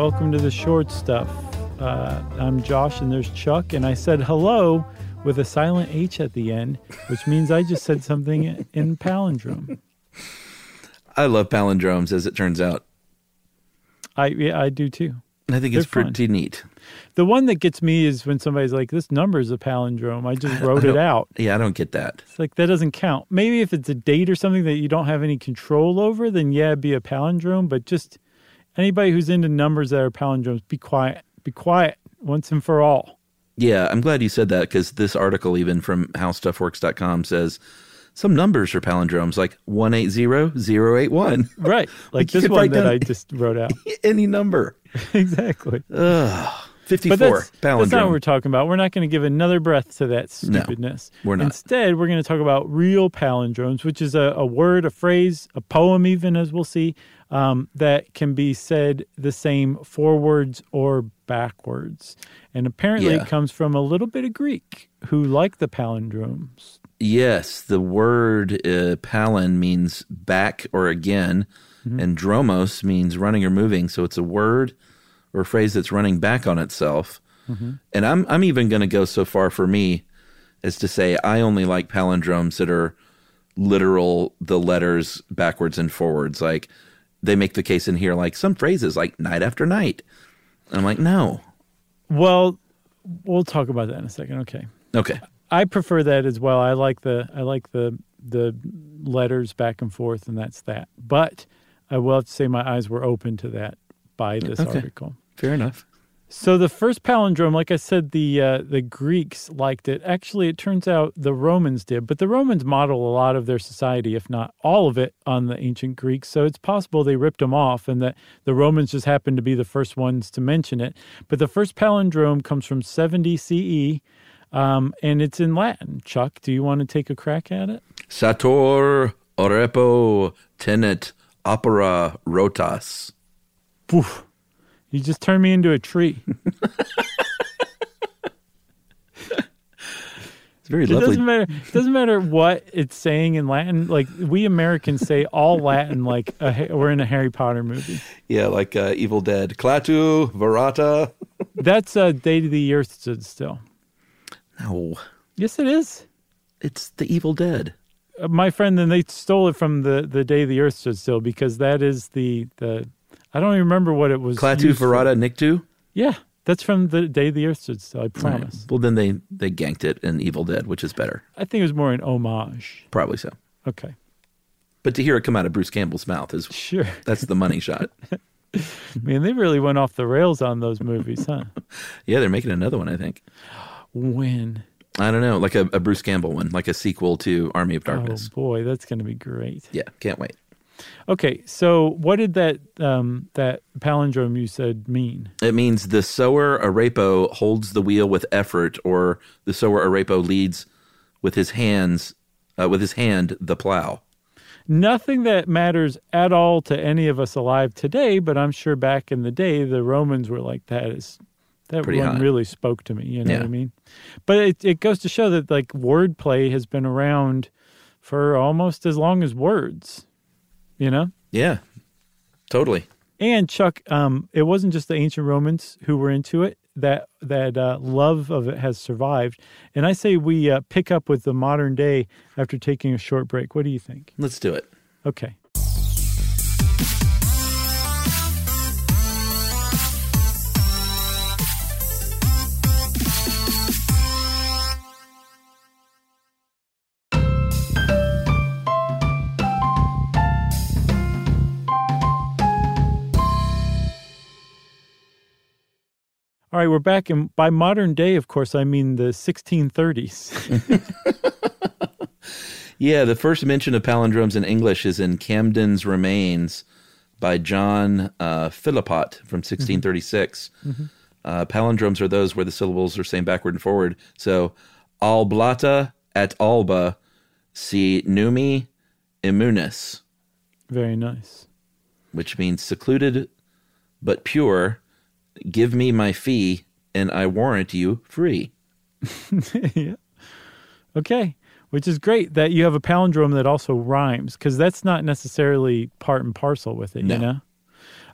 Welcome to the short stuff. I'm Josh, and there's Chuck, and I said hello with a silent H at the end, which means I just said something in palindrome. I love palindromes, as it turns out. I do too. I think it's pretty neat. The one that gets me is when somebody's like, this number is a palindrome. I just wrote it out. Yeah, I don't get that. It's like, that doesn't count. Maybe if it's a date or something that you don't have any control over, then yeah, it'd be a palindrome. But just anybody who's into numbers that are palindromes, be quiet. Be quiet once and for all. Yeah, I'm glad you said that, because this article, even from howstuffworks.com, says some numbers are palindromes, like 180081. Right. Like this one that I just wrote out. Any number. Exactly. 54, palindrome. That's not what we're talking about. We're not going to give another breath to that stupidness. No, we're not. Instead, we're going to talk about real palindromes, which is a word, a phrase, a poem even, as we'll see, that can be said the same forwards or backwards. And apparently it comes from a little bit of Greek, who like the palindromes. Yes, the word palin means back or again, and dromos means running or moving. So it's a word or a phrase that's running back on itself. And I'm even going to go so far for me as to say I only like palindromes that are literal, the letters backwards and forwards. Like they make the case in here, like some phrases like night after night. I'm like, no. Well, we'll talk about that in a second. Okay. I prefer that as well. I like the letters back and forth, and that's that. But I will have to say my eyes were open to that by this article. Fair enough. So the first palindrome, like I said, the Greeks liked it. Actually, it turns out the Romans did, but the Romans model a lot of their society, if not all of it, on the ancient Greeks. So it's possible they ripped them off and that the Romans just happened to be the first ones to mention it. But the first palindrome comes from 70 CE, and it's in Latin. Chuck, do you want to take a crack at it? Sator orepo tenet opera rotas. Poof. You just turned me into a tree. It's very lovely. It doesn't matter what it's saying in Latin. Like, we Americans say all Latin like we're in a Harry Potter movie. Yeah, like Evil Dead. Clatu, Verata. That's Day the Earth Stood Still. No. Yes, it is. It's the Evil Dead. My friend, then they stole it from the Day the Earth Stood Still, because that is the I don't even remember what it was. Clatu, Verata, Nictu? Yeah, that's from the Day the Earth Stood Still, I promise. Right. Well, then they ganked it in Evil Dead, which is better. I think it was more an homage. Probably so. Okay. But to hear it come out of Bruce Campbell's mouth is sure. That's the money shot. Man, they really went off the rails on those movies, huh? Yeah, they're making another one, I think. When? I don't know, like a Bruce Campbell one, like a sequel to Army of Darkness. Oh, boy, that's going to be great. Yeah, can't wait. Okay, so what did that palindrome you said mean? It means the sower arepo holds the wheel with effort, or the sower arepo leads with his hand the plow. Nothing that matters at all to any of us alive today, but I'm sure back in the day the Romans were like, that pretty one high. Really spoke to me, you know what I mean? But it goes to show that like wordplay has been around for almost as long as words. You know? Yeah, totally. And Chuck, it wasn't just the ancient Romans who were into it. That love of it has survived. And I say we pick up with the modern day after taking a short break. What do you think? Let's do it. Okay. All right, we're back, and by modern day, of course, I mean the 1630s. Yeah, the first mention of palindromes in English is in Camden's Remains by John Philpott from 1636. Palindromes are those where the syllables are same backward and forward. So, alblata at alba, si numi immunis. Very nice. Which means secluded but pure. Give me my fee, and I warrant you free. Yeah. Okay. Which is great that you have a palindrome that also rhymes, because that's not necessarily part and parcel with it, you know?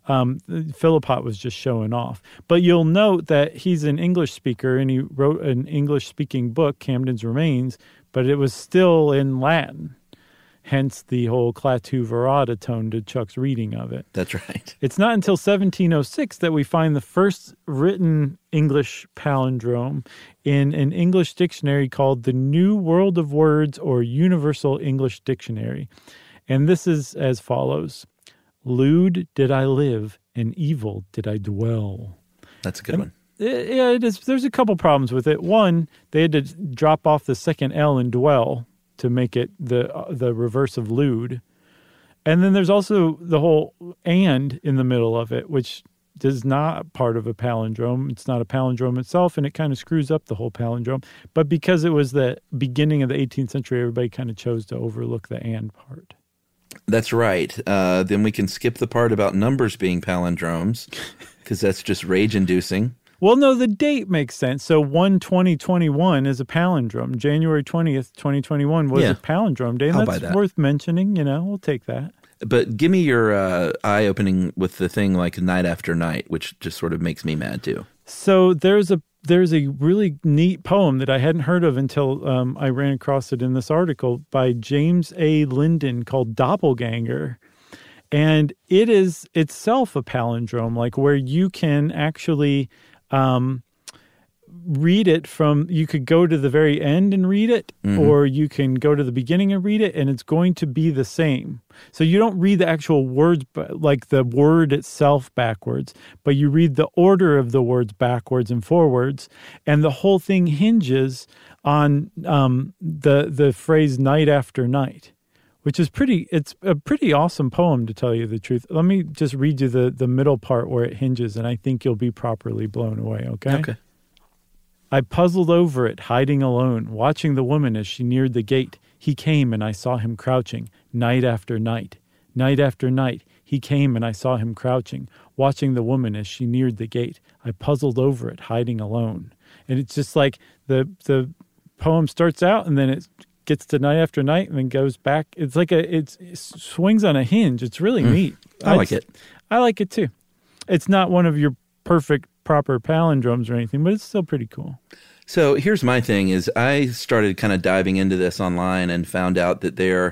Philpott was just showing off. But you'll note that he's an English speaker, and he wrote an English-speaking book, Camden's Remains, but it was still in Latin. Hence the whole clatu verada tone to Chuck's reading of it. That's right. It's not until 1706 that we find the first written English palindrome in an English dictionary called the New World of Words or Universal English Dictionary. And this is as follows. Lewd did I live, and evil did I dwell. That's a good one. Yeah, it is. There's a couple problems with it. One, they had to drop off the second L in dwell to make it the reverse of lewd. And then there's also the whole and in the middle of it, which is not part of a palindrome. It's not a palindrome itself, and it kind of screws up the whole palindrome. But because it was the beginning of the 18th century, everybody kind of chose to overlook the and part. That's right. Then we can skip the part about numbers being palindromes because that's just rage-inducing. Well, no, the date makes sense. So 1/20/21 is a palindrome. January 20th, 2021 was a palindrome day. And that's worth mentioning. We'll take that. But give me your eye-opening with the thing like night after night, which just sort of makes me mad too. So there's a really neat poem that I hadn't heard of until I ran across it in this article by James A. Linden called Doppelganger. And it is itself a palindrome, like where you can actually read it from, you could go to the very end and read it, or you can go to the beginning and read it, and it's going to be the same. So you don't read the actual words, like the word itself backwards, but you read the order of the words backwards and forwards, and the whole thing hinges on the phrase night after night, which is it's a pretty awesome poem, to tell you the truth. Let me just read you the middle part where it hinges, and I think you'll be properly blown away, okay? Okay. I puzzled over it, hiding alone, watching the woman as she neared the gate. He came, and I saw him crouching, night after night. Night after night, he came, and I saw him crouching, watching the woman as she neared the gate. I puzzled over it, hiding alone. And it's just like the poem starts out, and then it gets to night after night, and then goes back. It's like it swings on a hinge. It's really neat. I like it. I like it too. It's not one of your perfect proper palindromes or anything, but it's still pretty cool. So here's my thing is I started kind of diving into this online and found out that there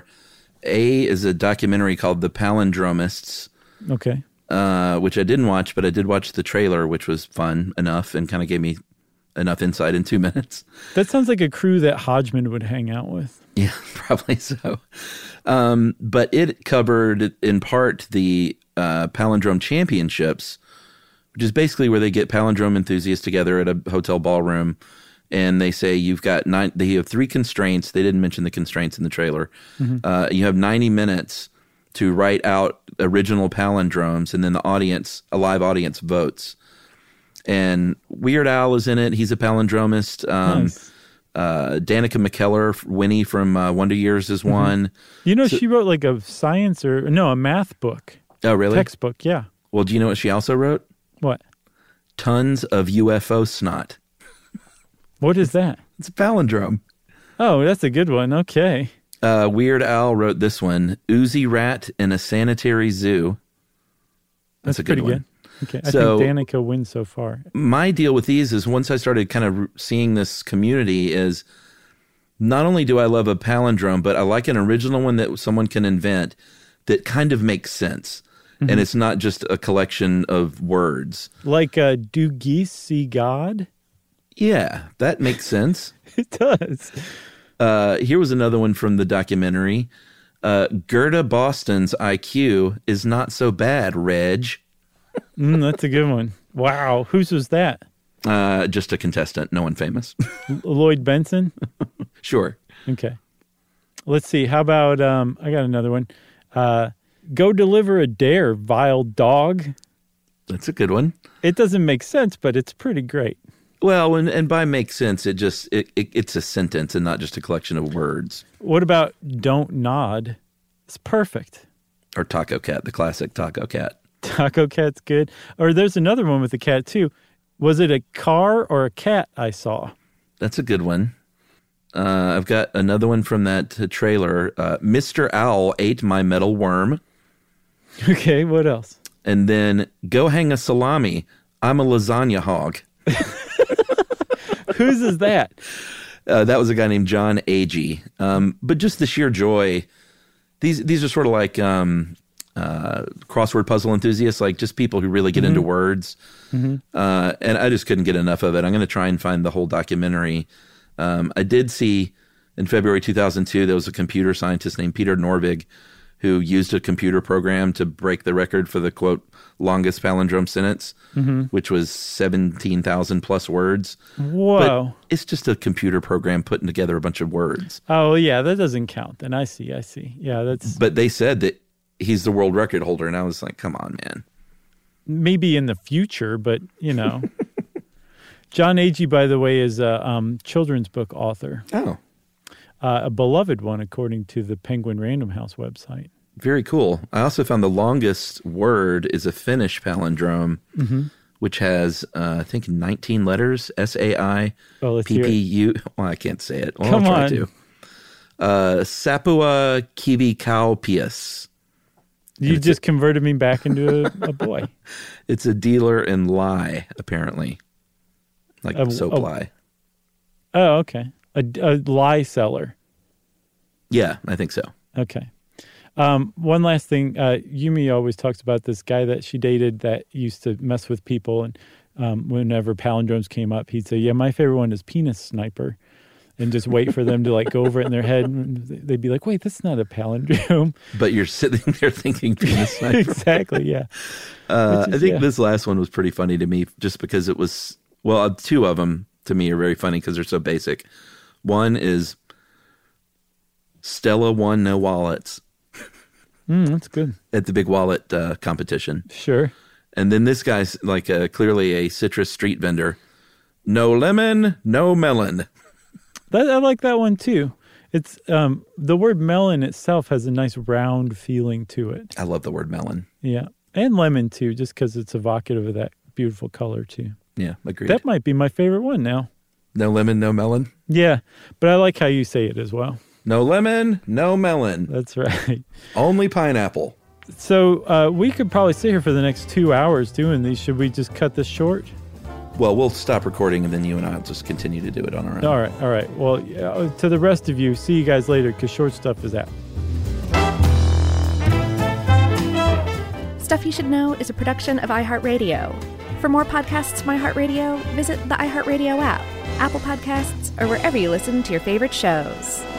is a documentary called The Palindromists. Okay. Which I didn't watch, but I did watch the trailer, which was fun enough and kind of gave me enough insight in 2 minutes. That sounds like a crew that Hodgman would hang out with. Yeah, probably so. But it covered in part the Palindrome Championships, which is basically where they get palindrome enthusiasts together at a hotel ballroom, and they say you have 3 constraints. They didn't mention the constraints in the trailer. You have 90 minutes to write out original palindromes, and then a live audience votes. And Weird Al is in it. He's a palindromist. Nice. Danica McKellar, Winnie from Wonder Years is one. She wrote like a science a math book. Oh, really? Textbook, yeah. Well, do you know what she also wrote? What? Tons of UFO snot. What is that? It's a palindrome. Oh, that's a good one. Okay. Weird Al wrote this one, Oozy Rat in a Sanitary Zoo. That's a good one. Okay, I think Danica wins so far. My deal with these is once I started kind of seeing this community is not only do I love a palindrome, but I like an original one that someone can invent that kind of makes sense. And it's not just a collection of words. Like do geese see God? Yeah, that makes sense. It does. Here was another one from the documentary. Gerda Boston's IQ is not so bad, Reg. That's a good one. Wow. Whose was that? Just a contestant. No one famous. Lloyd Benson? Sure. Okay. Let's see. How about, I got another one. Go deliver a dare, vile dog. That's a good one. It doesn't make sense, but it's pretty great. Well, and by make sense, it's a sentence and not just a collection of words. What about don't nod? It's perfect. Or Taco Cat, the classic Taco Cat. Taco Cat's good. Or there's another one with a cat too. Was it a car or a cat I saw? That's a good one. I've got another one from that trailer. Mr. Owl ate my metal worm. Okay, what else? And then go hang a salami. I'm a lasagna hog. Whose is that? That was a guy named John Agee. But just the sheer joy. These are sort of like crossword puzzle enthusiasts, like just people who really get into words. And I just couldn't get enough of it. I'm going to try and find the whole documentary. I did see in February 2002, there was a computer scientist named Peter Norvig who used a computer program to break the record for the, quote, longest palindrome sentence, which was 17,000 plus words. Whoa. But it's just a computer program putting together a bunch of words. Oh, yeah, that doesn't count. Then I see. Yeah, that's... But they said that he's the world record holder, and I was like, come on, man. Maybe in the future, but, John Agee, by the way, is a children's book author. Oh. A beloved one, according to the Penguin Random House website. Very cool. I also found the longest word is a Finnish palindrome, which has, I think, 19 letters, S-A-I-P-P-U. Well, I can't say it. Well, Come I'll try on. to. Sapua Kivikaupius. You just converted me back into a boy. It's a dealer in lye, apparently. Like soap lye. Oh, okay. A lye seller. Yeah, I think so. Okay. One last thing. Yumi always talks about this guy that she dated that used to mess with people. And whenever palindromes came up, he'd say, yeah, my favorite one is penis sniper. And just wait for them to like go over it in their head. And they'd be like, wait, that's not a palindrome. But you're sitting there thinking penis sniper. Exactly, yeah. I think this last one was pretty funny to me just because it was, well, two of them to me are very funny because they're so basic. One is Stella won no wallets. That's good. At the big wallet competition. Sure. And then this guy's like clearly a citrus street vendor. No lemon, no melon. I like that one too. It's the word melon itself has a nice round feeling to it. I love the word melon. Yeah. And lemon too, just because it's evocative of that beautiful color too. Yeah, agreed. That might be my favorite one now. No lemon, no melon? Yeah, but I like how you say it as well. No lemon, no melon. That's right. Only pineapple. So we could probably sit here for the next 2 hours doing these. Should we just cut this short? Well, we'll stop recording and then you and I will just continue to do it on our own. All right. Well, to the rest of you, see you guys later because Short Stuff is out. Stuff You Should Know is a production of iHeartRadio. For more podcasts from iHeartRadio, visit the iHeartRadio app, Apple Podcasts, or wherever you listen to your favorite shows.